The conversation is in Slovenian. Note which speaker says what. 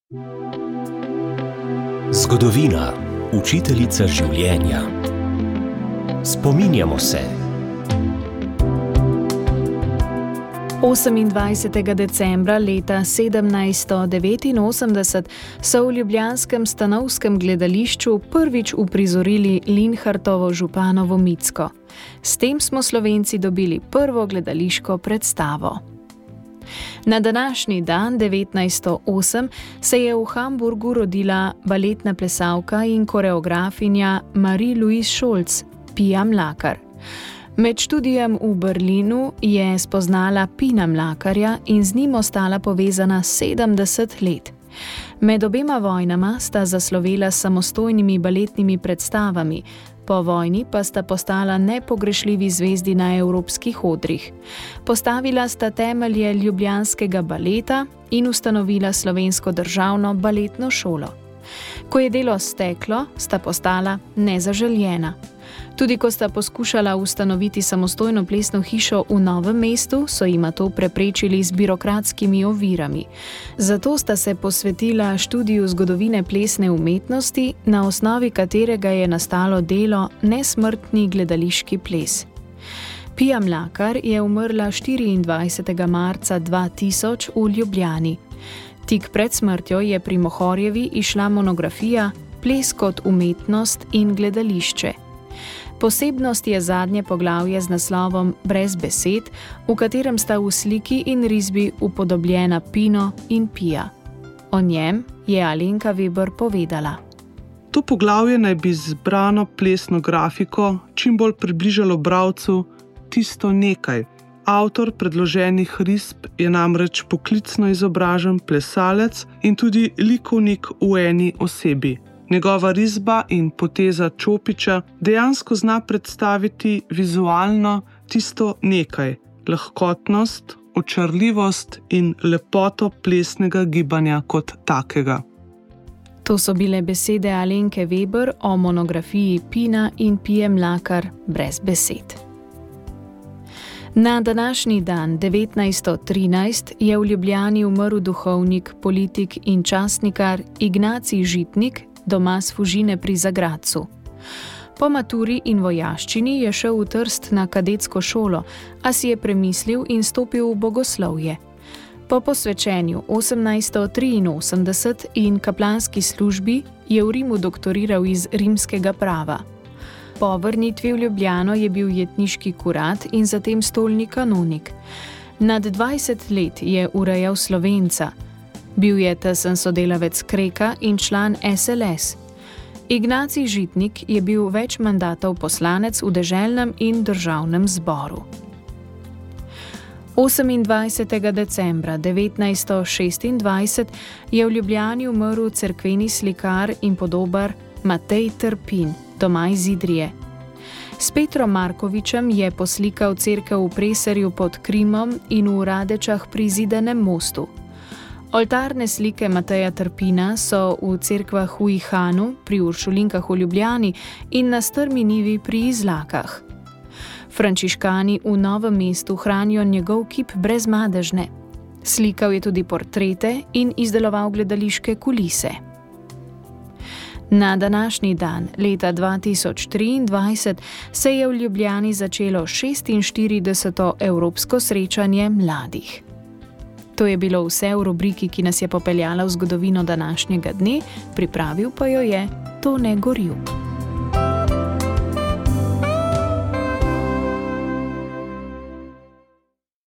Speaker 1: Zgodovina, učiteljica življenja. Spominjamo se.
Speaker 2: 28. decembra leta 1789 so v ljubljanskem Stanovskem gledališču prvič uprizorili Linhartovo Županovo Micko. S tem smo Slovenci dobili prvo gledališko predstavo. Na današnji dan, 1908, se je v Hamburgu rodila baletna plesalka in koreografinja Marie-Louise Scholz, Pia Mlakar. Med študijem v Berlinu je spoznala Pina Mlakarja in z njim ostala povezana 70 let. Med obema vojnama sta zaslovela s samostojnimi baletnimi predstavami, po vojni pa sta postala nepogrešljivi zvezdi na evropskih odrih. Postavila sta temelje ljubljanskega baleta in ustanovila Slovensko državno baletno šolo. Ko je delo steklo, sta postala nezaželjena. Tudi ko sta poskušala ustanoviti samostojno plesno hišo v Novem mestu, so jima to preprečili z birokratskimi ovirami. Zato sta se posvetila študiju zgodovine plesne umetnosti, na osnovi katerega je nastalo delo Nesmrtni gledališki ples. Pia Mlakar je umrla 24. marca 2000 v Ljubljani. Tik pred smrtjo je pri Mohorjevi izšla monografija Ples kot umetnost in gledališče. Posebnost je zadnje poglavje z naslovom Brez besed, v katerem sta v sliki in risbi upodobljena Pino in Pia. O njem je Alenka Veber povedala.
Speaker 3: To poglavje naj bi zbrano plesno grafiko čim bolj približalo bralcu tisto nekaj. Avtor predloženih risb je namreč poklicno izobražen plesalec in tudi likovnik v eni osebi. Njegova risba in poteza Čopiča dejansko zna predstaviti vizualno tisto nekaj, lahkotnost, očarljivost in lepoto plesnega gibanja kot takega.
Speaker 2: To so bile besede Alenke Veber o monografiji Pina in Pije Mlakar Brez besed. Na današnji dan, 1913, je v Ljubljani umrl duhovnik, politik in časnikar Ignacij Žitnik, doma s Fužine pri Zagradcu. Po maturi in vojaščini je šel v Trst na kadetsko šolo, a si je premislil in stopil v bogoslovje. Po posvečenju 1883 in kaplanski službi je v Rimu doktoriral iz rimskega prava. Po vrnitvi v Ljubljano je bil jetniški kurat in zatem stolni kanonik. Nad 20 let je urejal Slovenca. Bil je tesen sodelavec Kreka in član SLS. Ignacij Žitnik je bil več mandatov poslanec v deželnem in državnem zboru. 28. decembra 1926 je v Ljubljani umrl cerkveni slikar in podobar Matej Trpin, doma iz Idrije. S Petrom Markovičem je poslikal cerkev v Preserju pod Krimom in v Radečah pri Zidanem mostu. Oltarne slike Mateja Trpina so v cerkvah v Ihanu, pri Uršulinkah v Ljubljani in na Strmi njivi pri Izlakah. Frančiškani v Novem mestu hranijo njegov kip brezmadežne. Slikal je tudi portrete in izdeloval gledališke kulise. Na današnji dan, leta 2023, se je v Ljubljani začelo 46. Evropsko srečanje mladih. To je bilo vse v rubriki, ki nas je popeljala v zgodovino današnjega dne, pripravil pa jo je Tone Gorjup.